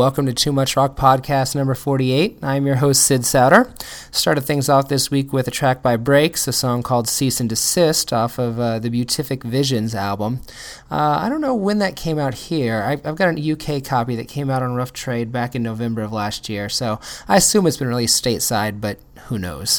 welcome to Too Much Rock Podcast number 48. I'm your host, Sid Souter. Started things off this week with a track by Breaks, a song called Cease and Desist off of the Beatific Visions album. I don't know when that came out here. I've got an UK copy that came out on Rough Trade back in November of last year, so I assume it's been released stateside, but who knows.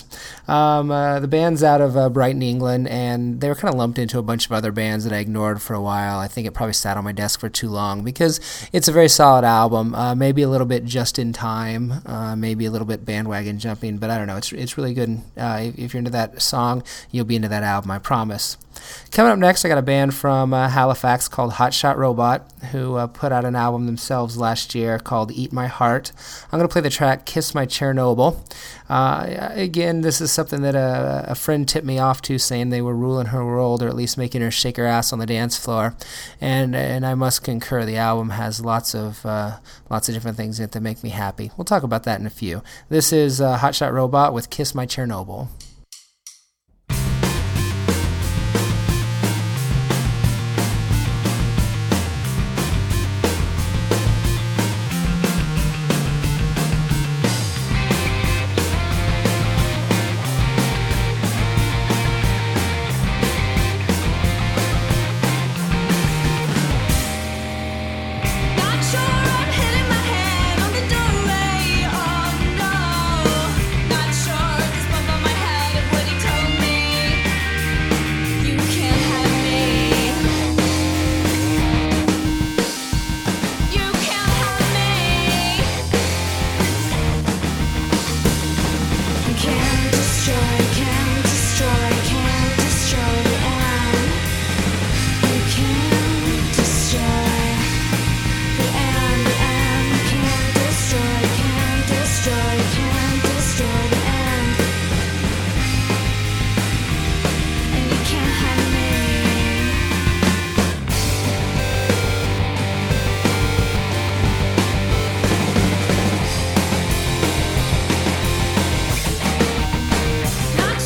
The band's out of Brighton, England, and they were kind of lumped into a bunch of other bands that I ignored for a while. I think it probably sat on my desk for too long because it's a very solid album, maybe a little bit just in time, maybe a little bit bandwagon jumping, but I don't know. It's really good. If you're into that song, you'll be into that album, I promise. Coming up next, I got a band from Halifax called Hotshot Robot, who put out an album themselves last year called Eat My Heart. I'm going to play the track Kiss My Chernobyl. Again, this is something that a friend tipped me off to, saying they were ruling her world, or at least making her shake her ass on the dance floor. And I must concur, the album has lots of different things in it that make me happy. We'll talk about that in a few. This is Hotshot Robot with Kiss My Chernobyl. Not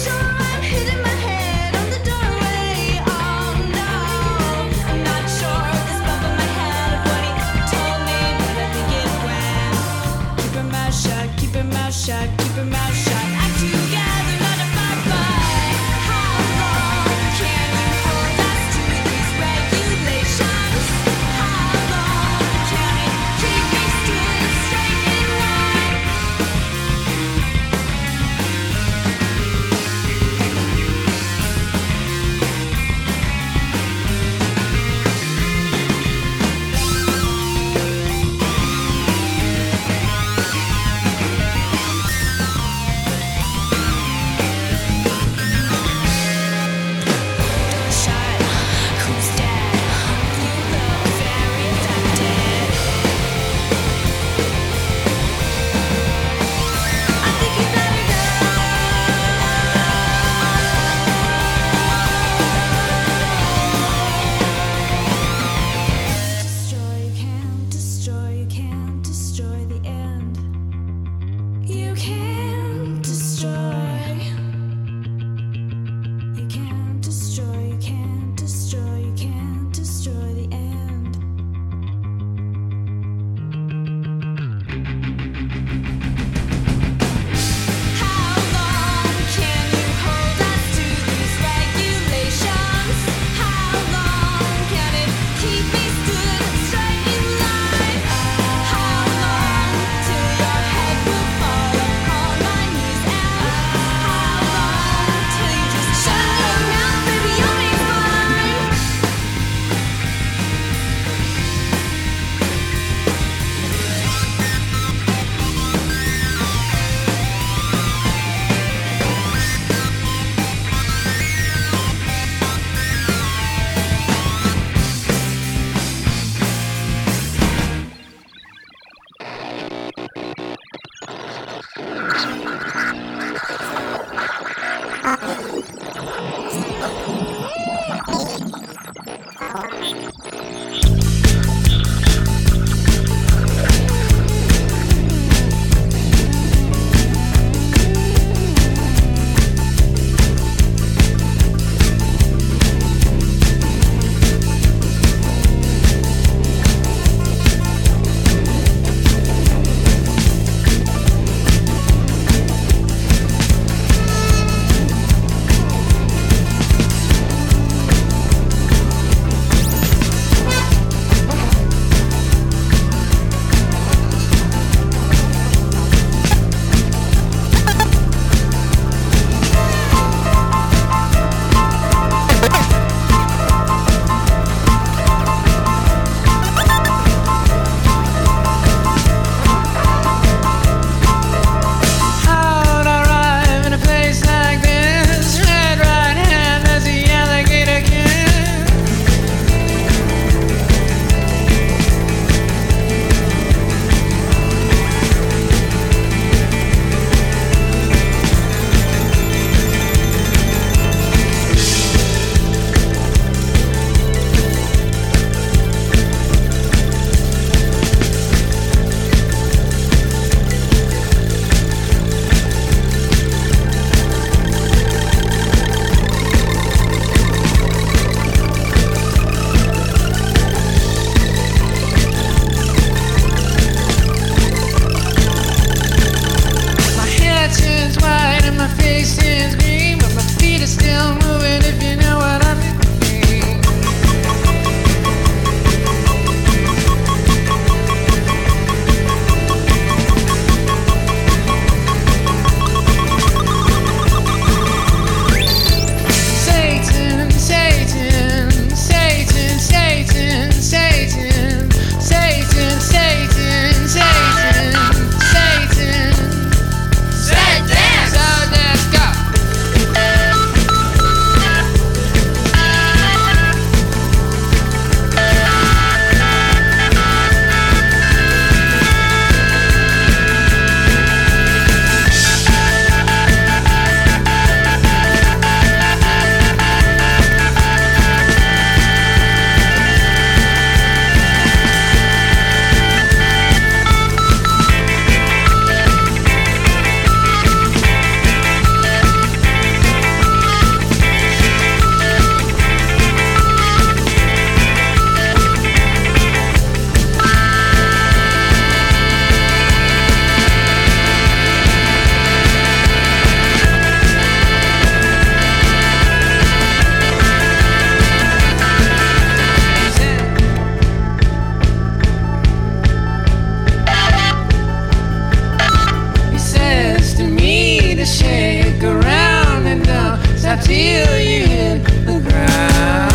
stop till you hit the ground.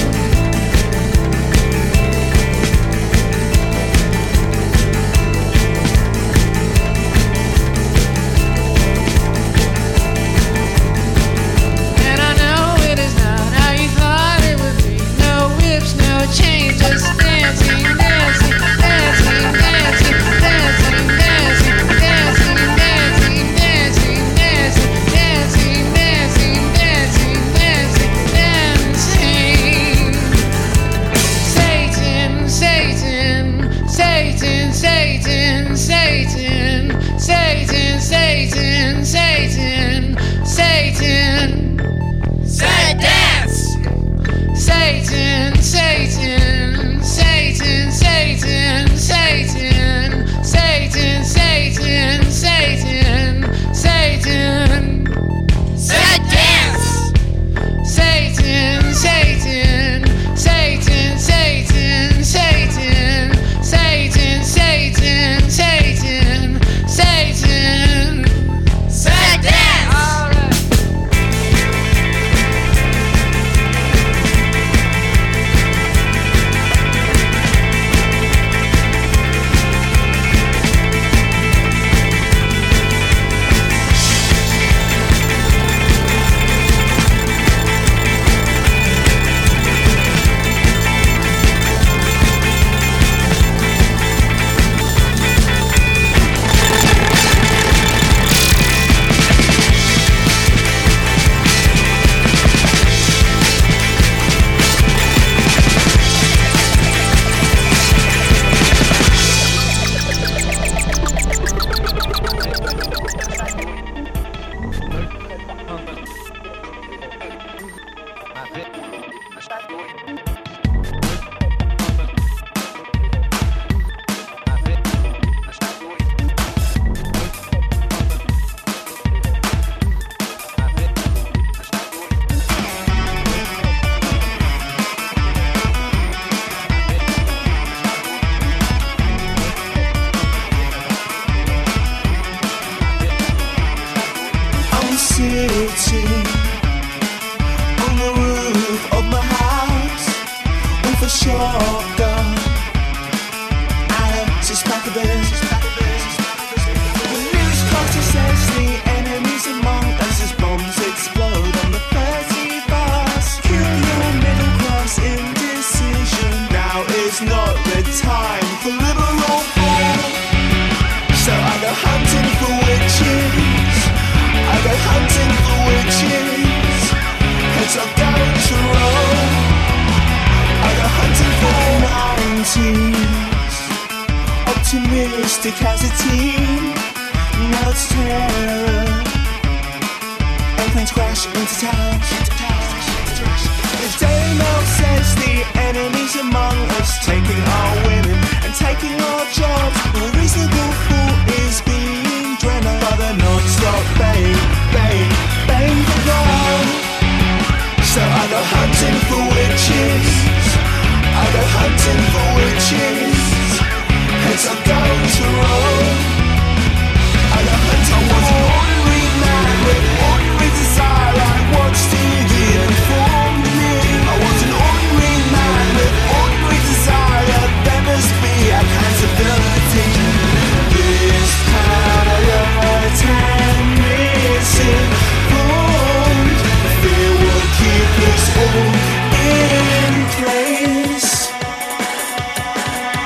And I know it is not how you thought it would be. No whips, no chains, just dancing, dancing, dancing, dancing, dancing, dancing, dancing, dancing, dancing, dancing, dancing, dancing, dancing, dancing, dancing. Satan, Satan, Satan, Satan, Satan, Satan, Satan, Satan, Satan, Satan, dance. Satan, Satan, Satan, Satan, Satan, Satan, Satan, Satan, Satan, Satan, dance. Satan, Satan, Satan, Satan, Satan, Satan, Satan, Satan, Satan, Satan, dance. All right. I'm sitting on the roof of my house with a shotgun and a six-pack of beers. The newscaster says the enemy's among us as bombs explode on the 31st. Kill your middle-class indecision. Now is not the time for liberal war. So I go hunting for witches. I go hunting for witches. Heads are going to roll. I go hunting for 90s. Optimistic as a team. Now it's terror. Airplanes crash into towns. The Daily Mail says the enemy's among us, taking our women and taking our jobs. A reasonable fool is being dreaded by the non-stop bang, bang, bang for God. So I go hunting for witches. I go hunting for witches. Heads are going to roll. I go hunting. I was an ordinary man with ordinary desire. I watched TV inform me. I was an ordinary man with ordinary desire. There must be accountability. This pilot and misinformed. Fear will keep us all in place.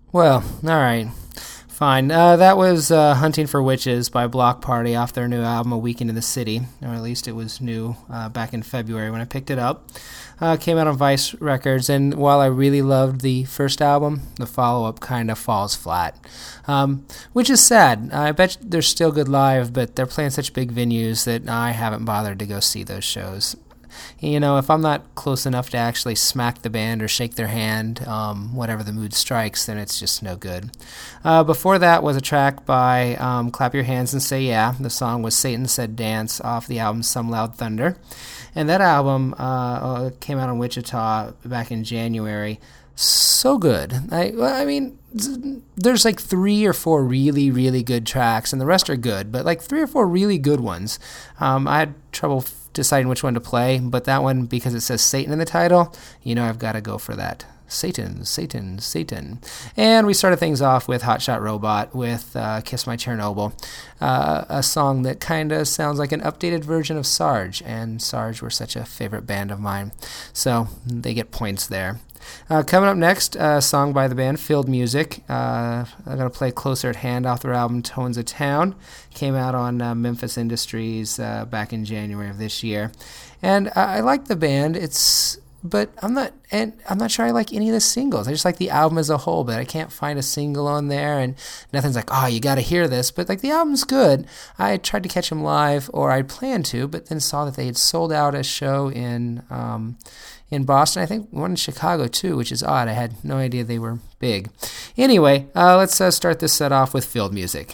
Well, all right. Fine. That was Hunting for Witches by Block Party off their new album, A Weekend in the City, or at least it was new back in February when I picked it up. Came out on Vice Records, and while I really loved the first album, the follow-up kind of falls flat, which is sad. I bet they're still good live, but they're playing such big venues that I haven't bothered to go see those shows. You know, if I'm not close enough to actually smack the band or shake their hand, whatever the mood strikes, then it's just no good. Before that was a track by Clap Your Hands and Say Yeah. The song was Satan Said Dance off the album Some Loud Thunder. And that album came out in Wichita back in January. So good. I mean, there's like 3 or 4 really, really good tracks, and the rest are good, but like 3 or 4 really good ones. I had trouble deciding which one to play, but that one, because it says Satan in the title, you know I've got to go for that. Satan, Satan, Satan. And we started things off with Hot Shot Robot with Kiss My Chernobyl, a song that kind of sounds like an updated version of Sarge, and Sarge were such a favorite band of mine, so they get points there. Coming up next, a song by the band Field Music. I'm going to play Closer at Hand off their album Tones of Town. Came out on Memphis Industries back in January of this year. And I like the band. But I'm not sure I like any of the singles. I just like the album as a whole, but I can't find a single on there, and nothing's like, oh, you got to hear this. But like the album's good. I tried to catch them live, or I planned to, but then saw that they had sold out a show in Boston. I think one in Chicago too, which is odd. I had no idea they were big. Anyway, let's start this set off with Field Music.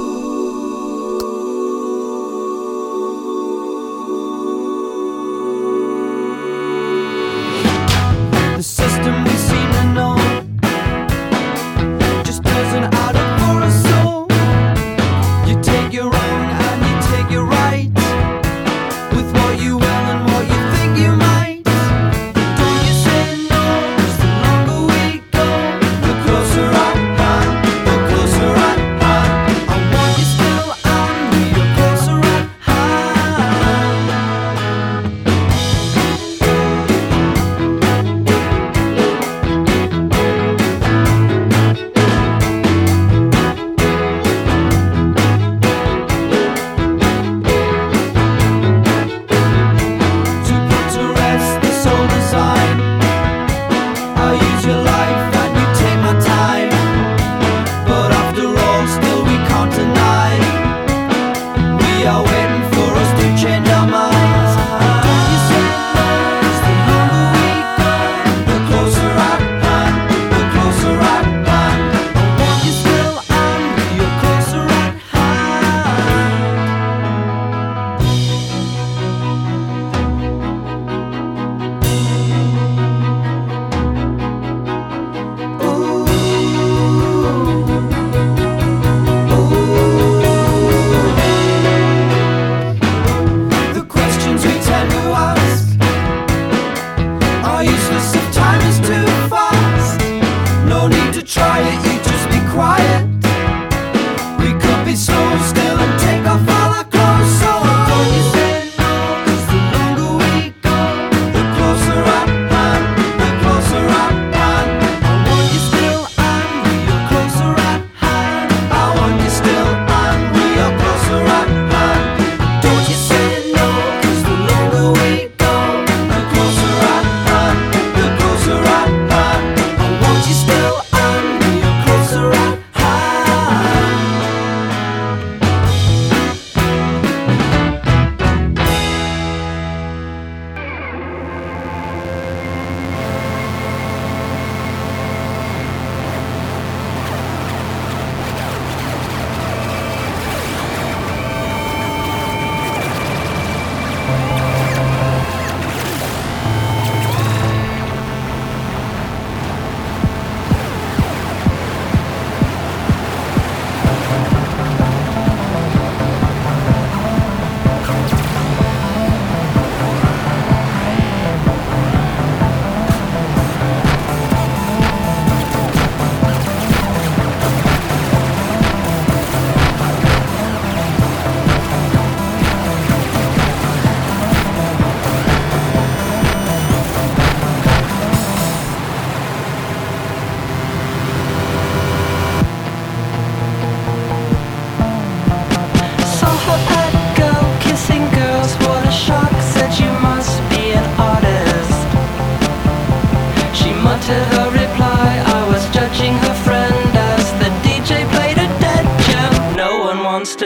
The system we seem to know just doesn't add up for us all. You take your wrong and you take your right, with what you will and what you think you might. Don't you say no, 'cause the longer we go, the closer I am, the closer I am. I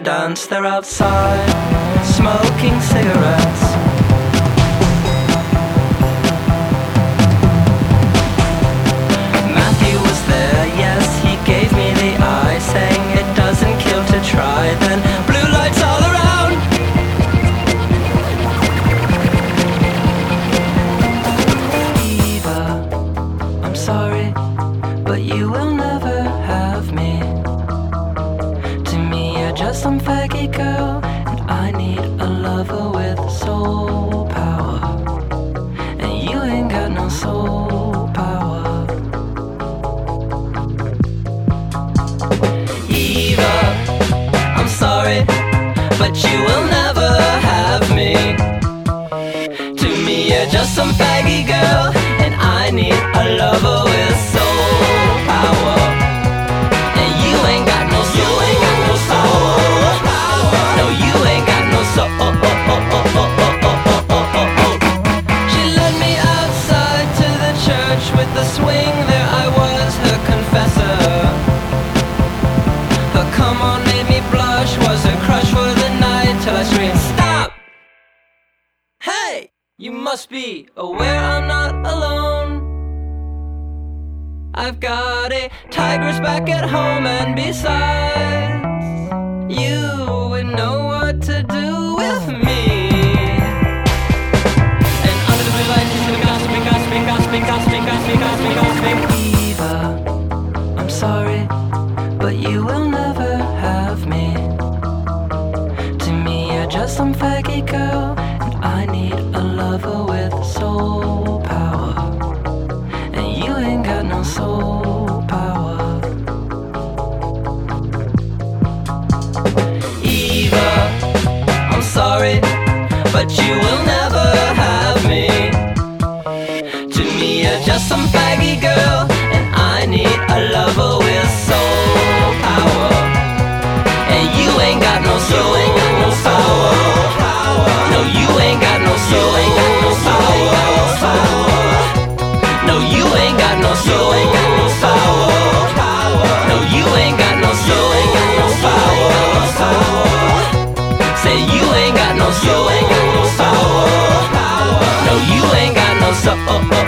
dance, they're outside, smoking cigarettes. Matthew was there, yes, he gave me the eye, saying it doesn't kill to try, then blue lights all around. Eva, I'm sorry, but you will never have me. To me, you're just some faggy girl, and I need a lover with soul power. And you ain't got no soul power. Eva, I'm sorry, but you will never have me. To me, you're just some faggy girl, and I need a lover with soul power. And you ain't got no soul, ain't got no soul power. No, you ain't got no soul. She led me outside to the church with the swing. There I was, her confessor. Her come on made me blush, was her crush for the night, till I screamed, stop! Hey! You must be aware I'm not alone. I've got a tigress back at home, and besides, you would know what to do with me. And under the blue lights, you see me gossiping, gossiping, gossiping, gossiping, gossiping, gossiping, gossiping. Eva, I'm sorry, but you will never have me. To me, you're just some faggy girl, and I need a lover with soul power. And you ain't got no soul power. Eva, I'm sorry, but you will never have me. To me, you're just some faggy girl, and I need a lover with soul power. And you ain't got no soul, ain't got no soul power. No, you ain't got no soul, ain't got no soul power. No, you ain't got no soul, ain't got no soul power. No, you ain't got no soul, ain't got no power. Say you ain't got no soul, ain't got no soul power. No, you ain't got no soul.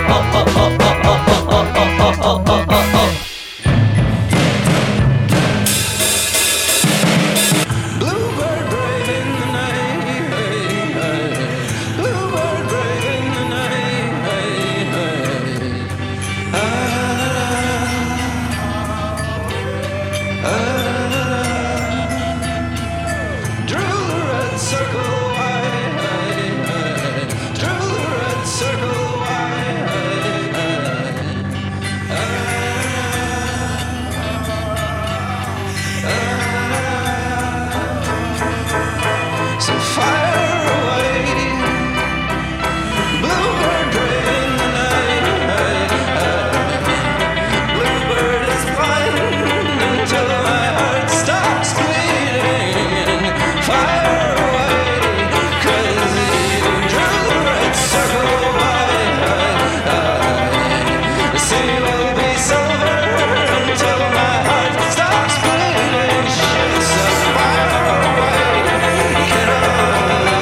Bluebird brave in the night. Bluebird brave in the night. Drew the red circle wide. Drew the red circle wide. So fire away. Bluebird brave in the night. Bluebird is flying until my heart stops beating. Fire away, 'cause you drew the red circle wide. The sea will be silver until my heart stops bleeding. Shoots a fire away. Get on.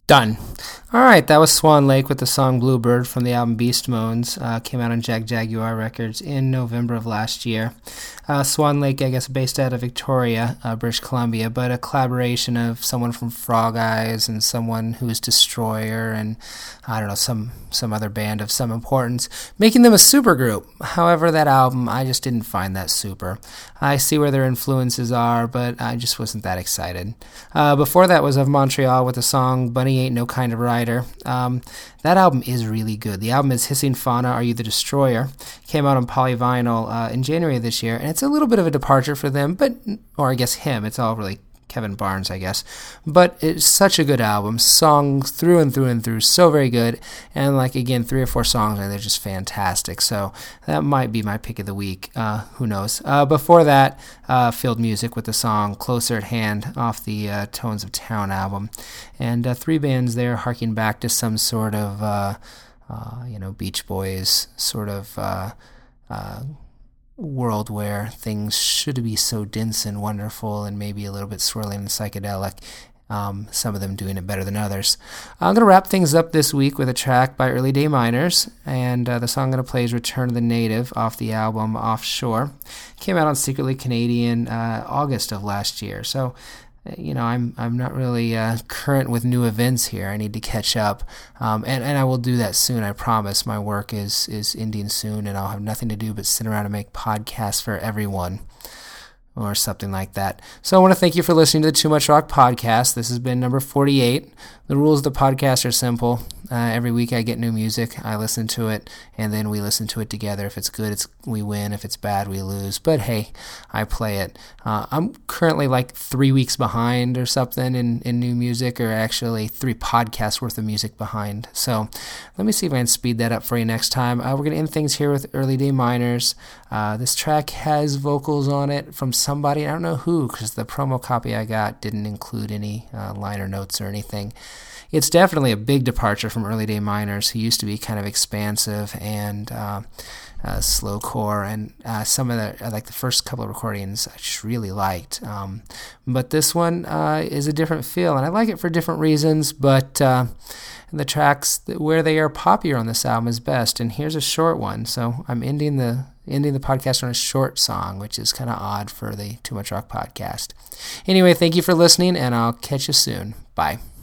Done. All right, that was Swan Lake with the song Bluebird from the album Beast Moans. Came out on Jaguar Records in November of last year. Swan Lake, I guess, based out of Victoria, British Columbia, but a collaboration of someone from Frog Eyes and someone who is Destroyer and, I don't know, some other band of some importance, making them a supergroup. However, that album, I just didn't find that super. I see where their influences are, but I just wasn't that excited. Before that was of Montreal with the song Bunny Ain't No Kind of Rider. That album is really good. The album is Hissing Fauna, Are You the Destroyer? Came out on Polyvinyl in January of this year, and it's a little bit of a departure for them, or I guess him. It's all really Kevin Barnes, I guess. But it's such a good album. Songs through and through and through, so very good. And again, 3 or 4 songs, and they're just fantastic. So that might be my pick of the week. Who knows? Before that, Field Music with the song Closer at Hand off the Tones of Town album. And 3 bands there harking back to some sort of, Beach Boys sort of world where things should be so dense and wonderful and maybe a little bit swirling and psychedelic, some of them doing it better than others. I'm going to wrap things up this week with a track by Early Day Miners, and the song I'm going to play is Return of the Native off the album Offshore. Came out on Secretly Canadian August of last year, so I'm not really current with new events here. I need to catch up, and I will do that soon. I promise. My work is ending soon, and I'll have nothing to do but sit around and make podcasts for everyone, or something like that. So I want to thank you for listening to the Too Much Rock podcast. This has been number 48. The rules of the podcast are simple. Every week I get new music. I listen to it, and then we listen to it together. If it's good, we win. If it's bad, we lose. But hey, I play it. I'm currently 3 weeks behind or something in new music, or actually 3 podcasts worth of music behind. So let me see if I can speed that up for you next time. We're going to end things here with Early Day Miners. This track has vocals on it from somebody. I don't know who, because the promo copy I got didn't include any liner notes or anything. It's definitely a big departure from Early Day Miners, who used to be kind of expansive and slowcore, and some of the first couple of recordings I just really liked. But this one is a different feel, and I like it for different reasons, but the tracks where they are poppier on this album is best, and here's a short one. So I'm ending the podcast on a short song, which is kind of odd for the Too Much Rock podcast. Anyway, thank you for listening, and I'll catch you soon. Bye.